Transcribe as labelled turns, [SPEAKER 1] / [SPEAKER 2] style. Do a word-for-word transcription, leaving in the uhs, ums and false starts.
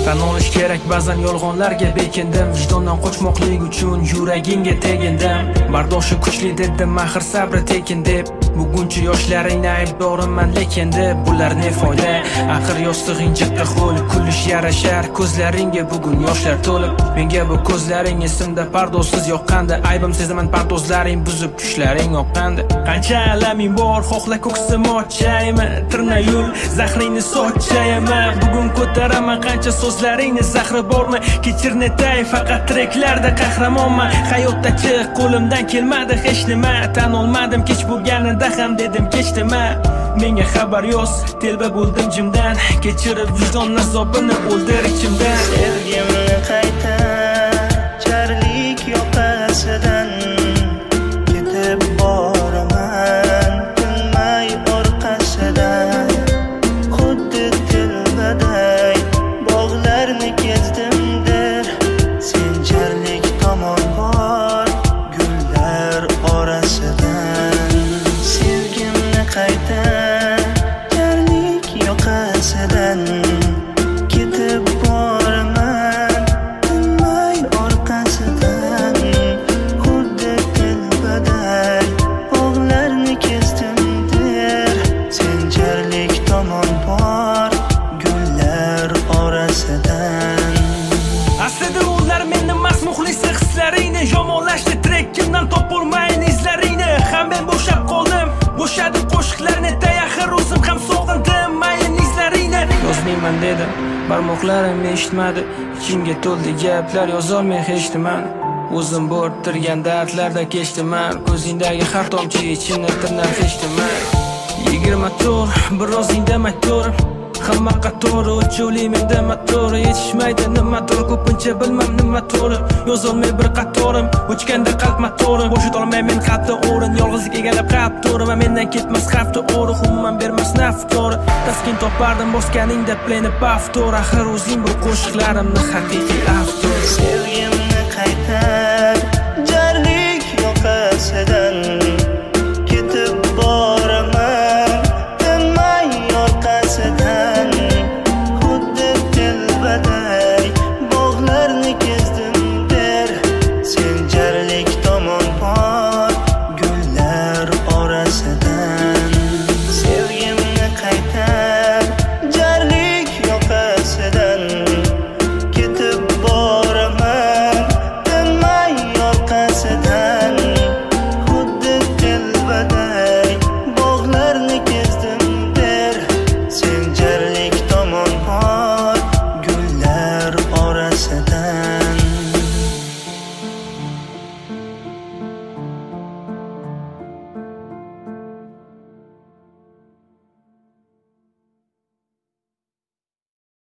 [SPEAKER 1] Tan olish kerak ba'zan yolg'onlarga bekindim. Vijdondan qochmoqlik uchun yuragingga tegindim. Bardoshi kuchli dedim, mahir sabri tekin deb. Bugunchi yoshlaringni aybdorman lekin deb. Bular ne foyda? Axir yostig'ing jiqqa ho'l, kullish yarashar. Ko'zlaringga bugun yoshlar to'lib. Menga bu ko'zlaring esimda pardozsiz yoqqandi. Aybim sezaman pardozlaring buzib tushlaring oqqandi. Qancha alaming bor, xohla ko'ksim ochaymi? Tirna yo'l, zahringni sochaymi? Bugun ko'taraman qancha so'zlaringni, zahri bormi? Kechir netay, faqat treklarda qahramonman. Hayotda-chi qo'limdan kelmadi hech nima. Tan olmadim kech bo'lganida ham dedim kechdima. Menga xabar yoz, telba bo'ldim jimdan. Kechirib vijdon azobini o'ldir ichimdan.
[SPEAKER 2] Sevgimni qayta jarlik yoqasidan ketib boraman, tinmay orqasidan. Xuddi telbaday bog'larni kezdimdir, sen jarlik tomon bor gullar orasidan. Sevgimni qayta jarlik yoqasidan ketib boraman, tinmay orqasidan. Xuddi telbaday bog'larni kezdimdir, sen jarlik tomon bor gullar orasidan.
[SPEAKER 1] Aslida ular meni mas muxlisi hislaringni yomonlashdi, trekkimdan topolmayin izlaringni. Ham men bo'shab qoldim, bo'shadi qo'shiqlarni, axir o'zim ham sog'indim mayin izlaringni. Yozmayman dedim, barmoqlarim eshitmadi, ichimga to'ldi gaplar, yozolmay hech nimani. O'zim bo'rttirgan dardlarda kechdiman, ko'zingdagi har tomchi ichimni tirnar hechdiman. Yigirma to'rt, biroz indamay tur, hamma qatori o'chuvli menda motori. Yetishmaydi nimadir, ko'pincha bilmam nima to'g'ri. Yozolmay bir qatorim, o'chganda qalb motorim. Bo'shatolmay men xatda o'rin, yolg'izlik egallab qap to'ri va mendan ketmas xavfda o'ri. Umuman bermas nafkori, taskin topardim bosganingda plenib avtor. Axir o'zing bu qo'shiqlarimni haqiqiy avtor.
[SPEAKER 2] Sevgimni qayta